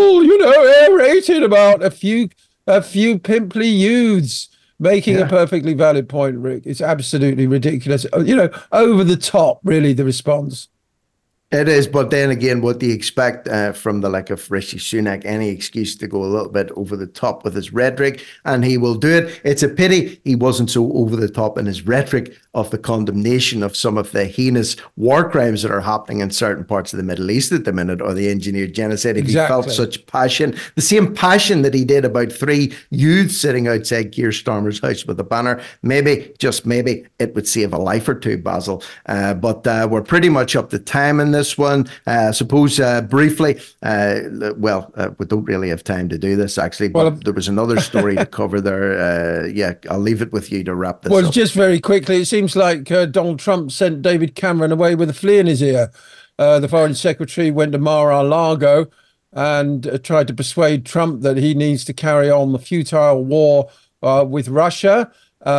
aerated about a few pimply youths making a perfectly valid point, Rick. It's absolutely ridiculous. Over the top, really, the response. It is, but then again, what do you expect from the like of Rishi Sunak? Any excuse to go a little bit over the top with his rhetoric, and he will do it. It's a pity he wasn't so over the top in his rhetoric of the condemnation of some of the heinous war crimes that are happening in certain parts of the Middle East at the minute, or the engineered genocide. If he felt such passion, the same passion that he did about 3 youths sitting outside Keir Starmer's house with a banner, maybe, just maybe, it would save a life or two, Basil. But we're pretty much up to time in this one. Suppose briefly, we don't really have time to do this actually, but there was another story to cover there. I'll leave it with you to wrap this up. Well, just very quickly, it seems like Donald Trump sent David Cameron away with a flea in his ear. The Foreign Secretary went to Mar-a-Lago and tried to persuade Trump that he needs to carry on the futile war with Russia,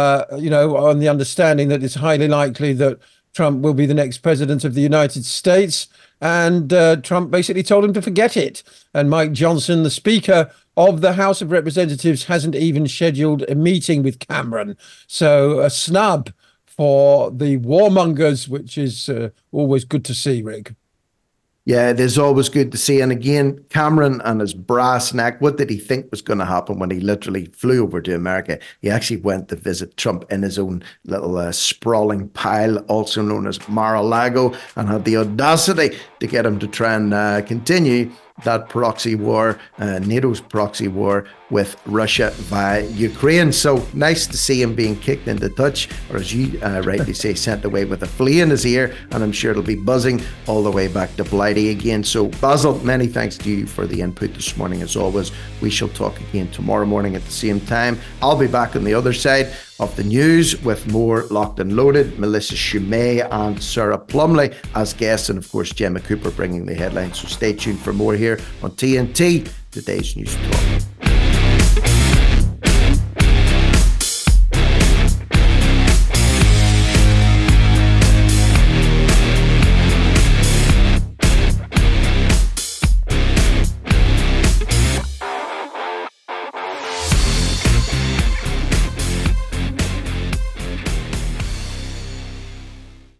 on the understanding that it's highly likely that Trump will be the next president of the United States. And Trump basically told him to forget it. And Mike Johnson, the Speaker of the House of Representatives, hasn't even scheduled a meeting with Cameron. So a snub for the warmongers, which is always good to see, Rick. Yeah, it is always good to see. And again, Cameron and his brass neck, what did he think was going to happen when he literally flew over to America? He actually went to visit Trump in his own little sprawling pile, also known as Mar-a-Lago, and had the audacity to get him to try and continue that proxy war, NATO's proxy war with Russia via Ukraine. So nice to see him being kicked into touch, or as you rightly say, sent away with a flea in his ear, and I'm sure it'll be buzzing all the way back to Blighty again. So Basil, many thanks to you for the input this morning as always. We shall talk again tomorrow morning at the same time. I'll be back on the other side of the news with more Locked and Loaded, Melissa Shumay and Sarah Plumley as guests, and of course Gemma Cooper bringing the headlines. So stay tuned for more here on TNT, today's News Talk.